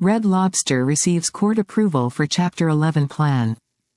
Red Lobster receives court approval for Chapter 11 plan.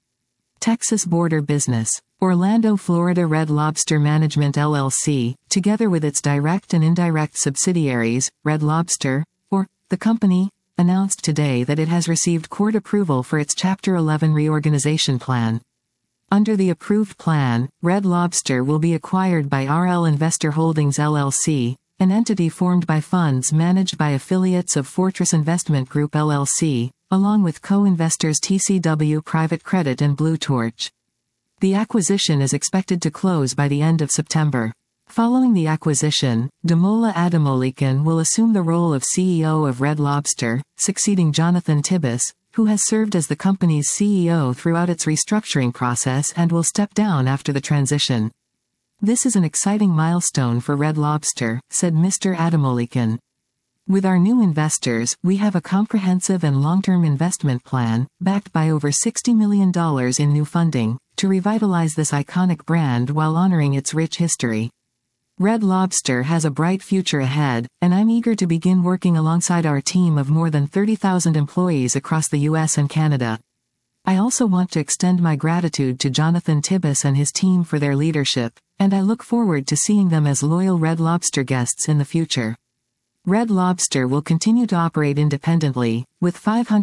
Texas Border Business. Orlando, Florida Red Lobster Management LLC, together with its direct and indirect subsidiaries, Red Lobster, or the company, announced today that it has received court approval for its Chapter 11 reorganization plan. Under the approved plan, Red Lobster will be acquired by RL Investor Holdings LLC, an entity formed by funds managed by affiliates of Fortress Investment Group LLC, along with co-investors TCW Private Credit and Blue Torch. The acquisition is expected to close by the end of September. Following the acquisition, Damola Adamolikan will assume the role of CEO of Red Lobster, succeeding Jonathan Tibus, who has served as the company's CEO throughout its restructuring process and will step down after the transition. "This is an exciting milestone for Red Lobster," said Mr. Adamolikan. "With our new investors, we have a comprehensive and long-term investment plan, backed by over $60 million in new funding, to revitalize this iconic brand while honoring its rich history. Red Lobster has a bright future ahead, and I'm eager to begin working alongside our team of more than 30,000 employees across the US and Canada. I also want to extend my gratitude to Jonathan Tibus and his team for their leadership, and I look forward to seeing them as loyal Red Lobster guests in the future." Red Lobster will continue to operate independently, with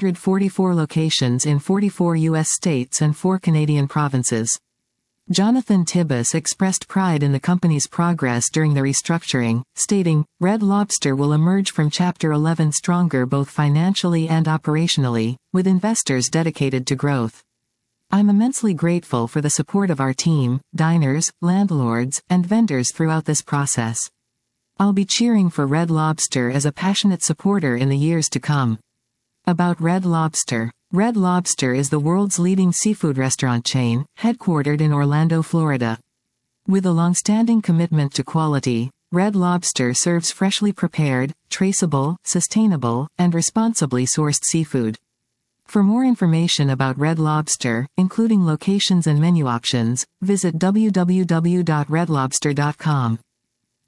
544 locations in 44 U.S. states and 4 Canadian provinces. Jonathan Tibus expressed pride in the company's progress during the restructuring, stating, "Red Lobster will emerge from Chapter 11 stronger both financially and operationally, with investors dedicated to growth. I'm immensely grateful for the support of our team, diners, landlords, and vendors throughout this process. I'll be cheering for Red Lobster as a passionate supporter in the years to come." About Red Lobster. Red Lobster is the world's leading seafood restaurant chain, headquartered in Orlando, Florida. With a long-standing commitment to quality, Red Lobster serves freshly prepared, traceable, sustainable, and responsibly sourced seafood. For more information about Red Lobster, including locations and menu options, visit www.redlobster.com.